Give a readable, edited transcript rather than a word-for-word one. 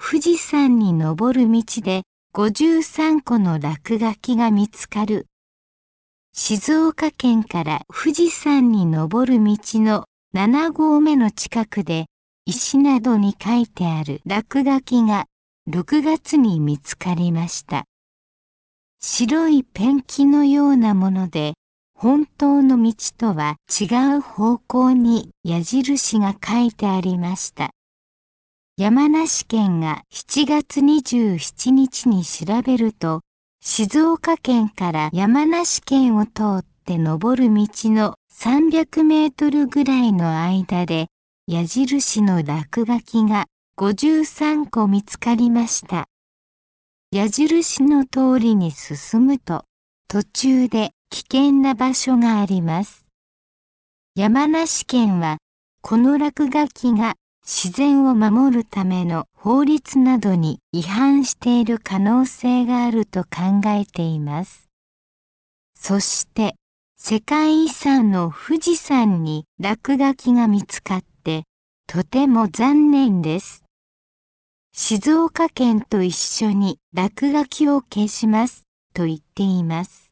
富士山に登る道で53個の落書きが見つかる。静岡県から富士山に登る道の7合目の近くで石などに書いてある落書きが6月に見つかりました。白いペンキのようなもので、本当の道とは違う方向に矢印が書いてありました。山梨県が7月27日に調べると、静岡県から山梨県を通って登る道の300メートルぐらいの間で、矢印の落書きが53個見つかりました。矢印の通りに進むと、途中で危険な場所があります。山梨県は、この落書きが自然を守るための法律などに違反している可能性があると考えています。そして、世界遺産の富士山に落書きが見つかって、とても残念です。静岡県と一緒に落書きを消しますと言っています。